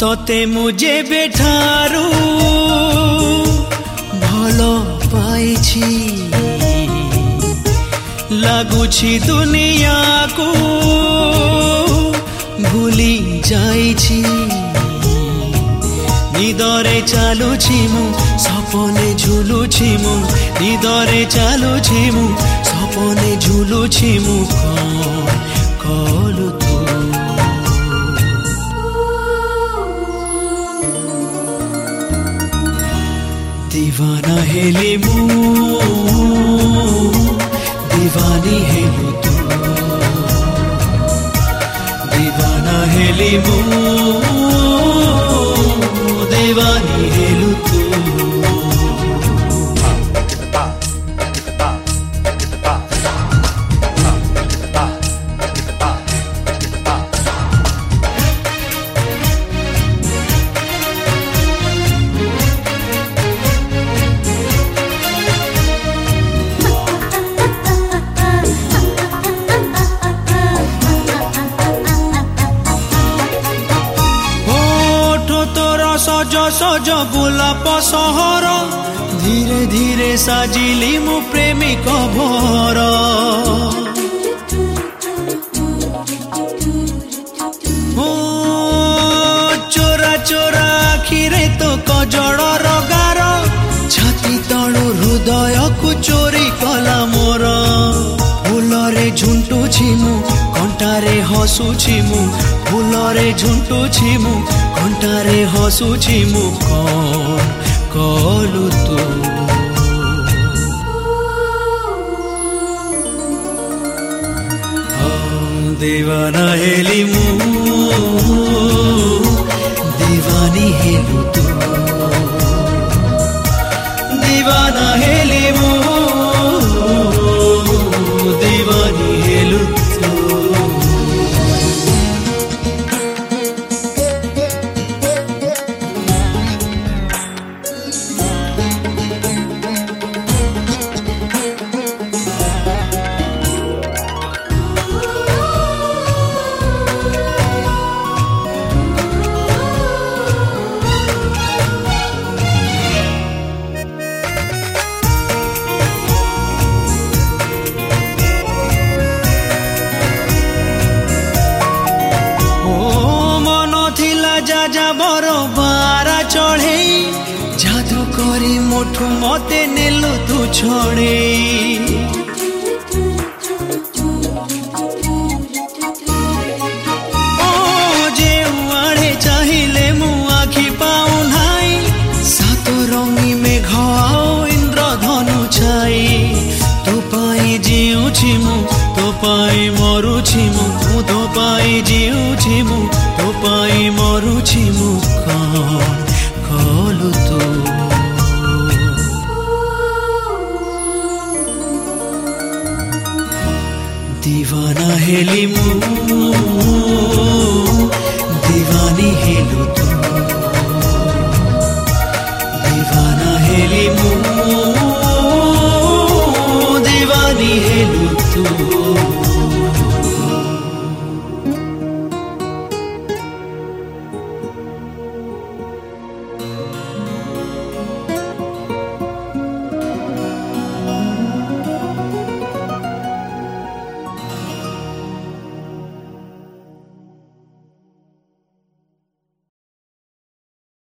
तोते मुझे बेठारू भलो पाइछि लागुछि दुनिया को भूली जाइछि निदरे चालुछि मु सपने झुलुछि मु निदरे चालुछि मु सपने झुलुछि मु कलु तू दीवाना हेली मु दीवानी हेलु तू दीवाना हेली मु दीवानी हेलु तू सज सज गोलाप सहर धीरे धीरे साजिली मु प्रेमिक भर चोरा चोरा आखिरे तो कजड़ रगार छाती तलु हृदय को चोरी कला मोर फूलरे झुंटुछि मु कंटारे हसुछि मु फूलरे झुंटुछि मु कंटारे हसुछि मु कलु तू दीवाना हेली मु दीवानी हेलु तू दीवाना हेली मु दीवानी हेलु तू जा बर बारा चढ़े जादू करी मोठू मते नेलु तू छड़े जे उड़े चाहिए मु आखि पाऊ नाई सात रंगी में घाओ इंद्रधनु छाई तो पाई जीउछि मु तो पाई मरुछि मु तो पाई जीउछि मु तो पाई मरुछि मु कलु तू दीवाना हेली मु दीवानी हेलु तू दीवाना हेली मु